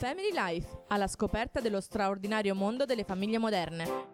Family Life, alla scoperta dello straordinario mondo delle famiglie moderne.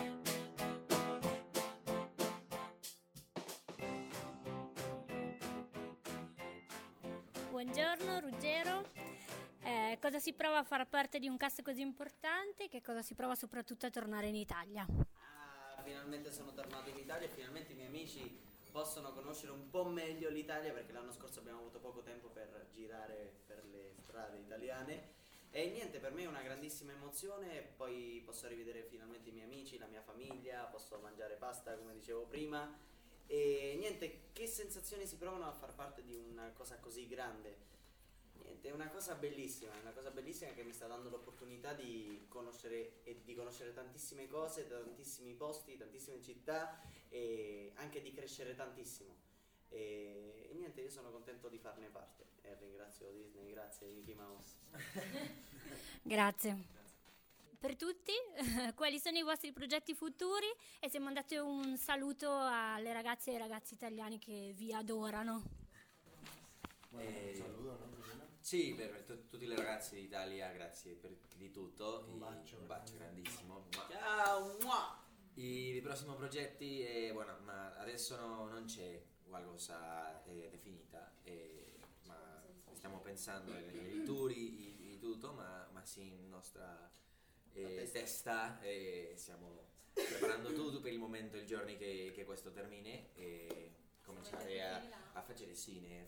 Buongiorno Ruggero, cosa si prova a far parte di un cast così importante? Che cosa si prova soprattutto a tornare in Italia? Finalmente sono tornato in Italia e finalmente i miei amici possono conoscere un po' meglio l'Italia, perché l'anno scorso abbiamo avuto poco tempo per girare per le strade italiane e niente, per me è una grandissima emozione. Poi posso rivedere finalmente i miei amici, la mia famiglia, posso mangiare pasta come dicevo prima e niente, che sensazioni si provano a far parte di una cosa così grande. Niente, è una cosa bellissima che mi sta dando l'opportunità di conoscere tantissime cose, tantissimi posti, tantissime città e anche di crescere tantissimo. E niente, io sono contento di farne parte e ringrazio Disney, grazie Mickey Mouse. Grazie. Per tutti, quali sono i vostri progetti futuri e se mandate un saluto alle ragazze e ai ragazzi italiani che vi adorano. Un saluto, no? Sì, per tutti i ragazzi d'Italia, grazie di tutto. Un bacio grandissimo. Ciao! I prossimi progetti, ma adesso non c'è qualcosa definita, ma stiamo pensando ai tour e tutto, ma sì, in nostra testa stiamo preparando tutto per il momento, il giorno che questo termine e cominciare a fare cine,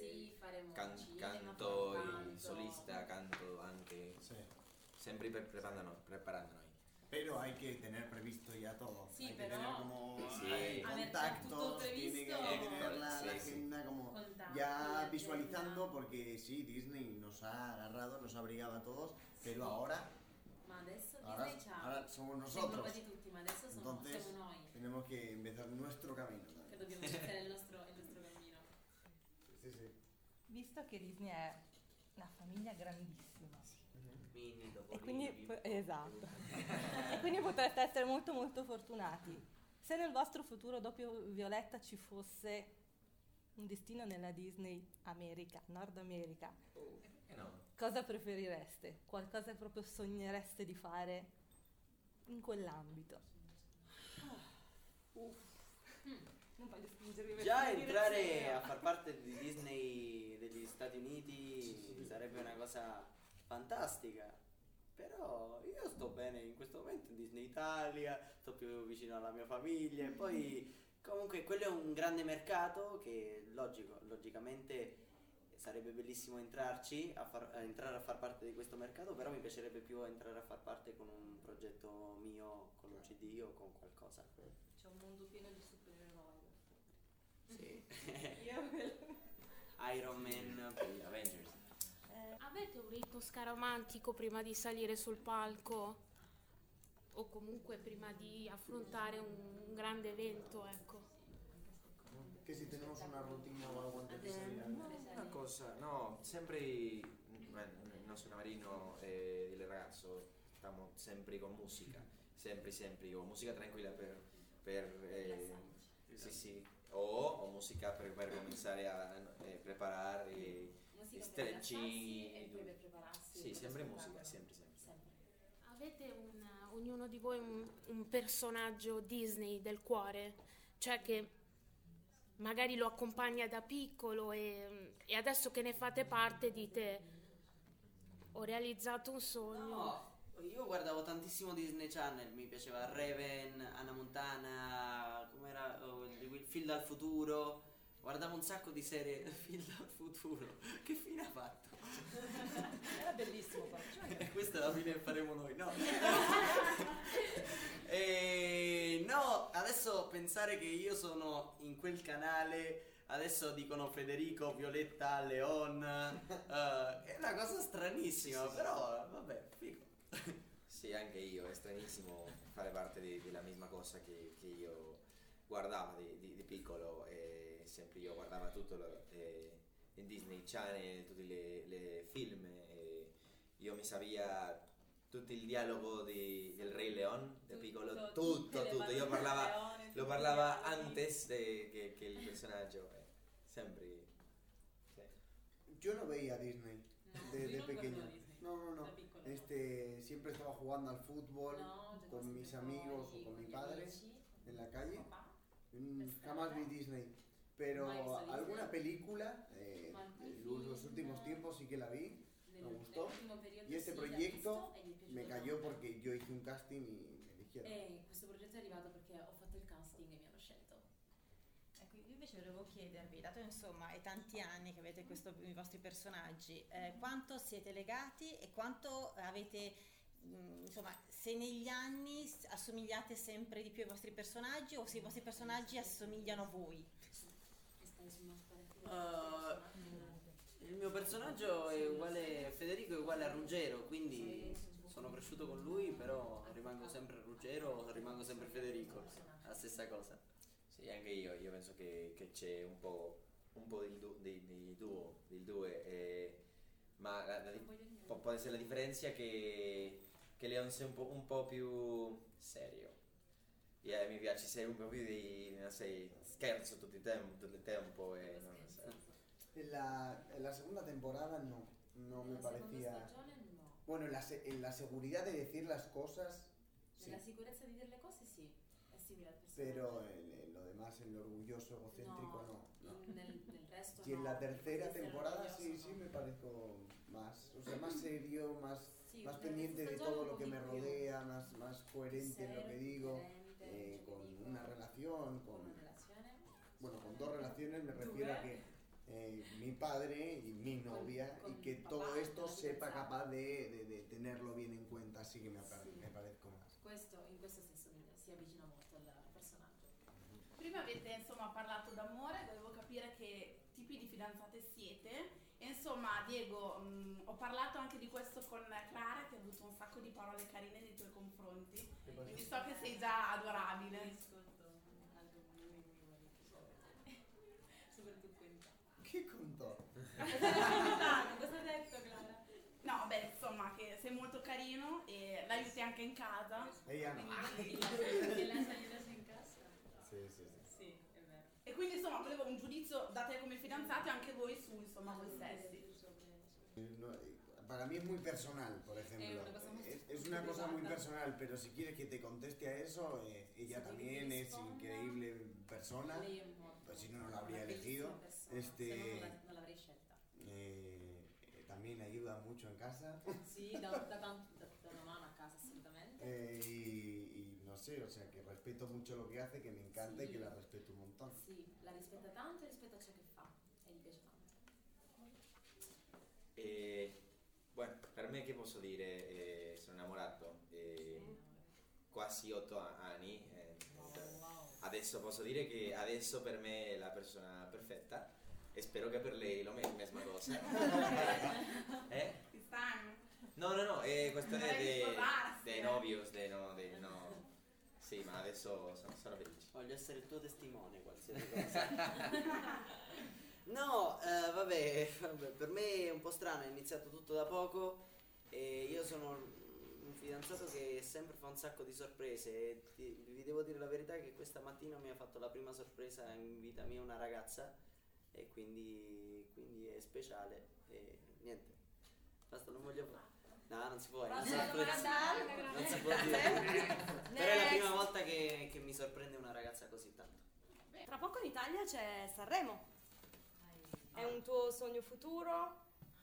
canto, il solista, canto anche, sempre preparando noi. Pero hay que tener previsto ya todo. Sí, hay que pero tener como contactos, tiene que tener la agenda como ya visualizando, porque sí, Disney nos ha agarrado, nos ha brigado a todos, pero ahora somos nosotros. Tutti, ma adesso Entonces siamo noi. tenemos que empezar nuestro camino. Che dobbiamo iniziare il nostro cammino. Sí, sí. Visto che Disney è una famiglia grandissima. Mini, E quindi, esatto. E quindi potreste essere molto molto fortunati. Se nel vostro futuro dopo Violetta ci fosse un destino nella Disney America, Nord America, No. cosa preferireste? Qualcosa che proprio sognereste di fare in quell'ambito? Non voglio spingervi Già entrare a far parte di Disney degli Stati Uniti sarebbe una cosa fantastica, però io sto bene in questo momento in Disney Italia, sto più vicino alla mia famiglia e poi comunque quello è un grande mercato che logicamente sarebbe bellissimo entrare a far parte di questo mercato, però mi piacerebbe più entrare a far parte con un progetto mio, con un CD o con qualcosa. C'è un mondo pieno di supereroi. Sì. Iron Man, Avengers. Avete un rito scaramantico prima di salire sul palco? O comunque prima di affrontare un grande evento, ecco? Que si tenemos una rutina o algo antes de salir. Una cosa, no, sempre il nostro camerino del ragazzo stiamo sempre con musica, sempre con musica tranquilla per sì, o musica per cominciare a preparare stretching e poi per prepararsi. sì, sempre musica, sempre. Avete ognuno di voi un personaggio Disney del cuore? Cioè che magari lo accompagna da piccolo e adesso che ne fate parte dite ho realizzato un sogno. No, io guardavo tantissimo Disney Channel, mi piaceva Raven, Hannah Montana, com'era il Fil dal futuro, guardavo un sacco di serie Fil dal futuro, che fine ha fatto? Era bellissimo, Questa è la fine che faremo noi, no? No, adesso pensare che io sono in quel canale, adesso dicono Federico, Violetta, Leon, è una cosa stranissima, però vabbè, figo. Sì, anche io, è stranissimo fare parte della misma cosa che io guardavo di piccolo e sempre io guardavo tutto in Disney Channel, tutti le film e io mi sapeva tutto il dialogo del Re Leon da piccolo, tutto, io lo parlava antes che il personaggio, sempre. Yo no veía Disney de pequeño. No. Da piccolo. Siempre estaba jugando al fútbol No, con mis amigos o con mi gli padre amici, en la calle. papà. Jamás vi Disney. Pero ¿No has visto Disney? alguna película, Ma alcuni los film últimos tiempos sí que la vi. Me gustó. nell'ultimo periodo Y este sì, l'ha proyecto visto e gli è piaciuto me cayó tanto. porque yo hice un casting y me eligieron. Questo progetto è arrivato perché ho fatto il casting e mi hanno scelto. Ecco, io invece volevo chiedervi, dato insomma è tanti anni che avete i vostri personaggi, quanto siete legati e quanto avete, insomma, se negli anni assomigliate sempre di più ai vostri personaggi o se i vostri personaggi assomigliano a voi? Il mio personaggio è uguale, Federico è uguale a Ruggero, quindi sono cresciuto con lui, però rimango sempre Ruggero, rimango sempre Federico, la stessa cosa. Sì, anche io penso che c'è un po' del due, ma può essere la differenza che Leon sia un po' più serio. Mi piace essere un po' più scherzo tutto il tempo e non lo so. En la segunda temporada no me parecía... Stagione no. Bueno, en la seguridad de decir las cosas, sí, Nella sicurezza di dire le cose sì, è simile al personaggio. pero en lo demás, en lo orgulloso, egocéntrico, no. Nel resto Y en no, la tercera perché essere temporada orgoglioso sí no. me parezco más, o sea, más serio, más Sì, más nella pendiente de terza todo stagione lo que me un po' di più. rodea, más coherente en lo que Serio, digo, coerente, ciò con che dico, una relación, con con, una relazione. bueno, con dos relaciones me refiero a que mi padre y mi novia Con y que papá, todo esto con la sepa fidanzata. capaz de tenerlo bien en cuenta, así que Sì. me parezco más. In questo senso si avvicina molto al personaggio. Prima avete insomma parlato d'amore, volevo capire che tipi di fidanzate siete e insomma Diego, ho parlato anche di questo con Clara che ha avuto un sacco di parole carine nei tuoi confronti, quindi so che sei già adorabile. Ascolto algo muy bonito soprattutto in ¿Qué contó? cosa ha detto Clara? No, beh, insomma che sei molto carino e l'aiuti anche in casa. Ella no. Che la aiutas in casa? Sí. Sì, è vero. E quindi insomma volevo un giudizio da te come fidanzati anche voi su insomma voi stessi. No, para mí es muy personal, por ejemplo. una cosa muy Es una cosa muy privada. personal, pero si quieres que te conteste a eso, ella Si también devi es rispondere, increíble persona. Lei è molto, Pues si no, no la una habría bellissima elegido. persona, se no non l'avrei scelta. También ayuda mucho en casa. Sì, da una mano a casa assolutamente. Y no sé, o sea, que respeto mucho lo que hace, que me encanta y que la respeto un montón. Sì, la rispetta tanto e rispetta ciò che fa e gli piace tanto. Bueno, per me che posso dire, sono innamorato, quasi 8 anni, adesso posso dire che adesso per me è la persona perfetta e spero che per lei la mesma cosa. Ti stanno? No, è questione Vorrei sposarsi, dei novios, no. Sì, ma adesso sono felice. Voglio essere il tuo testimone, qualsiasi cosa. No, vabbè, per me è un po' strano, è iniziato tutto da poco e io sono un fidanzato che sempre fa un sacco di sorprese e vi devo dire la verità che questa mattina mi ha fatto la prima sorpresa in vita mia una ragazza e quindi è speciale e niente, basta, non voglio fare. No, non si può, è una sorpresa. Non si può dire. Però è la prima volta che mi sorprende una ragazza così tanto. Tra poco in Italia c'è Sanremo. È un tuo sogno futuro?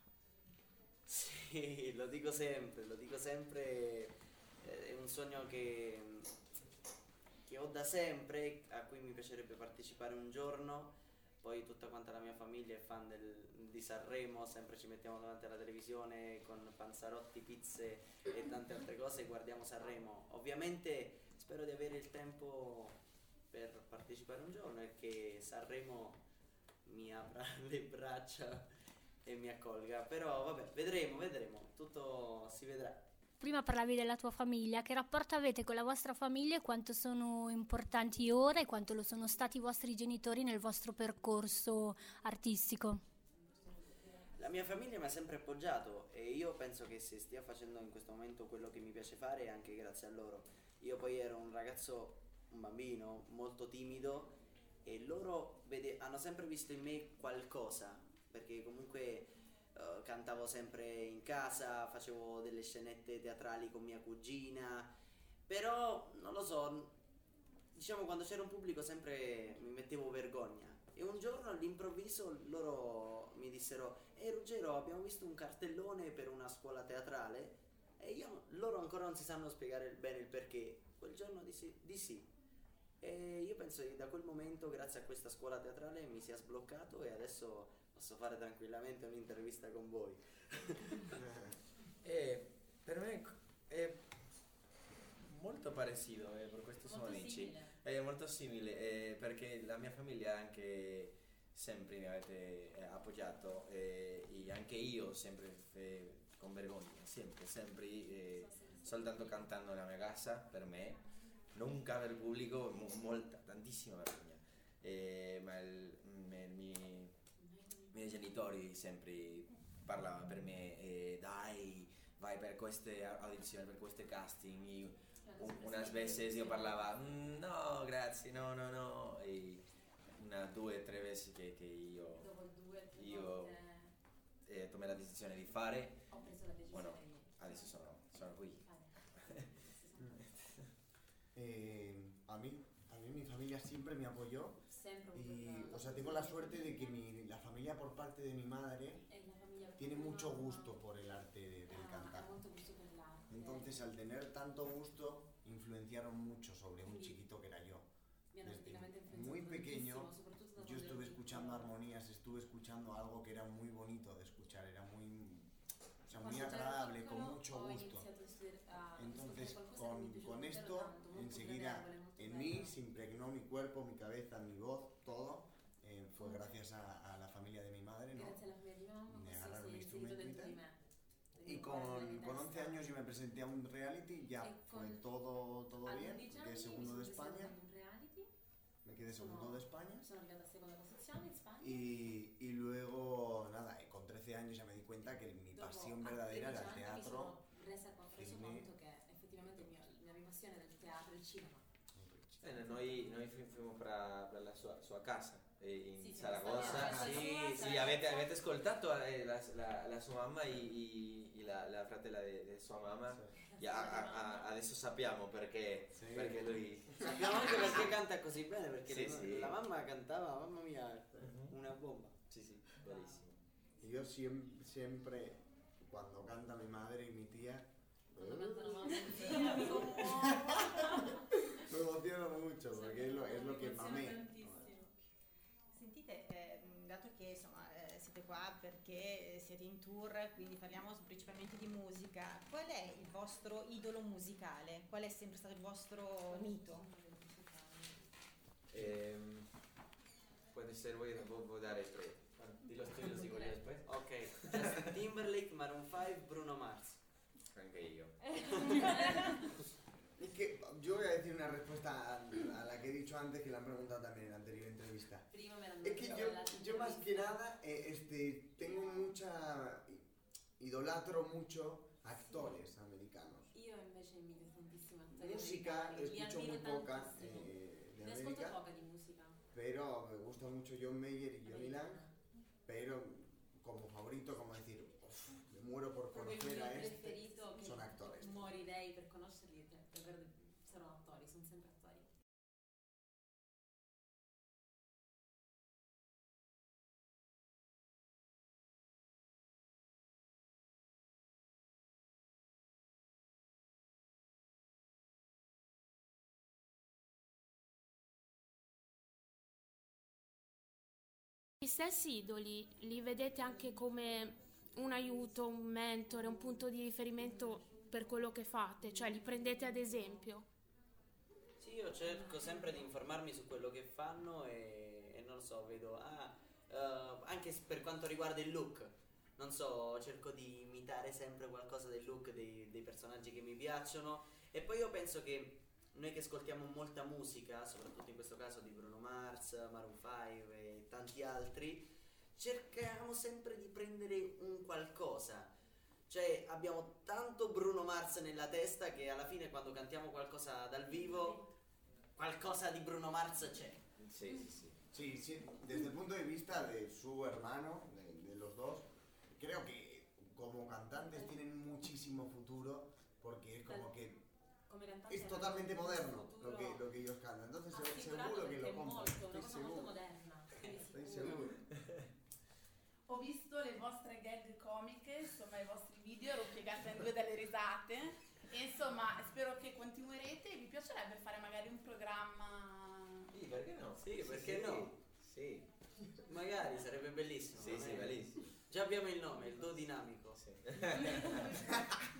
Sì, lo dico sempre, è un sogno che ho da sempre, a cui mi piacerebbe partecipare un giorno. Poi tutta quanta la mia famiglia è fan di Sanremo, sempre ci mettiamo davanti alla televisione con panzarotti, pizze e tante altre cose e guardiamo Sanremo. Ovviamente spero di avere il tempo per partecipare un giorno e che Sanremo mi apra le braccia e mi accolga, però vabbè, vedremo, tutto si vedrà. Prima parlavi della tua famiglia, che rapporto avete con la vostra famiglia e quanto sono importanti ora e quanto lo sono stati i vostri genitori nel vostro percorso artistico? La mia famiglia mi ha sempre appoggiato e io penso che se stia facendo in questo momento quello che mi piace fare è anche grazie a loro. Io poi ero un bambino molto timido e loro hanno sempre visto in me qualcosa, perché comunque cantavo sempre in casa, facevo delle scenette teatrali con mia cugina, però non lo so, diciamo quando c'era un pubblico sempre mi mettevo vergogna. E un giorno all'improvviso loro mi dissero: Ruggero, abbiamo visto un cartellone per una scuola teatrale. E loro ancora non si sanno spiegare bene il perché. Quel giorno di sì. E io penso che da quel momento, grazie a questa scuola teatrale, mi sia sbloccato e adesso posso fare tranquillamente un'intervista con voi. Per me è molto parecido, per questo sono dici. È molto simile, perché la mia famiglia anche sempre mi avete appoggiato, e anche io sempre con vergogna, sempre, soltanto cantando nella mia casa per me, nunca per il pubblico, molta, tantissima vergogna. Ma i miei genitori sempre parlavano per me, dai, vai per queste audizioni, per queste casting. Unas veces io parlava, no grazie, no, e una, 2, 3 volte che io tomé la decisione di fare. Ho preso la decisione Bueno, adesso sono qui. A mí mi familia siempre me apoyó. Sempre Y, o sea, tengo la suerte de que la familia por parte de mi madre tiene mucho gusto por el arte del cantar. Entonces, al tener tanto gusto, influenciaron mucho sobre un chiquito que era yo. Desde muy pequeño, yo estuve escuchando armonías, estuve escuchando algo que era muy bonito de escuchar, era muy, o sea, muy agradable, con mucho gusto. Entonces, con esto, enseguida, en mí se impregnó mi cuerpo, mi cabeza, mi voz, todo. Fue gracias a la familia de mi madre, ¿no? Me agarraron un instrumento y tal. Y con 11 años yo me presenté a un reality, ya fue todo bien, me quedé segundo de España. Me quedé segundo de España. Y luego, nada, con 13 años ya me di cuenta que mi pasión verdadera era el teatro, cine. La mia passione del teatro e il cinema. Noi fuimmo per la sua casa in Zaragoza. Sì, avete ascoltato la sua mamma e la fratella di sua mamma? Sì. Adesso sappiamo perché lui... Sappiamo anche perché canta così bene, perché sì. La mamma cantava, mamma mia, una bomba. Sì, bellissimo. Yo siempre, cuando canta mi madre y mi tía, me emociono mucho perché è lo che mamé. Sentite, dato che insomma siete qua perché siete in tour, quindi parliamo principalmente di musica, qual è il vostro idolo musicale? Qual è sempre stato il vostro mito? Puede ser, voy a dar el pre. Di los tuyos y voy después. Ok, Justin Timberlake, Maroon 5, Bruno Mars. Anche io. Es que yo voy a decir una respuesta a la que he dicho antes, que la han preguntado también en la anterior entrevista. Es que yo más que nada tengo idolatro mucho actores americanos. Io invece invidio tantissimo attori Música americani. escucho muy poca de Ne ascolto América, poca di musica. pero me gusta mucho John Mayer y Johnny Lang, pero como favorito, como decir, me muero por conocer a preferito son actores. Morirei per conoscerli, davvero sono attori, sono sempre attori. Gli stessi idoli li vedete anche come un aiuto, un mentore, un punto di riferimento per quello che fate, cioè li prendete ad esempio? Sì, io cerco sempre di informarmi su quello che fanno e non lo so, vedo anche per quanto riguarda il look, non so, cerco di imitare sempre qualcosa del look dei personaggi che mi piacciono. E poi io penso che noi che ascoltiamo molta musica, soprattutto in questo caso di Bruno Mars, Maroon 5 e tanti altri, cerchiamo sempre di prendere un qualcosa. Cioè abbiamo tanto Bruno Mars nella testa che alla fine quando cantiamo qualcosa dal vivo, qualcosa di Bruno Mars c'è. Sí, desde el punto de vista de su hermano, de los dos, creo que mismo futuro porque es como que come cantante es totalmente moderno futuro lo que ellos cantan. Entonces assicurato seguro que perché lo è compran. molto, una Estoy cosa molto seguro. moderna. Estoy seguro. Ho visto le vostre gag comiche, insomma i vostri video, ero piegata in due dalle risate e insomma spero che continuerete e vi piacerebbe fare magari un programma. Sì, perché no? Sì, perché no? Sì. Magari sarebbe bellissimo. Sì, sì, bellissimo. Già abbiamo il nome, il duo dinamico. Sì.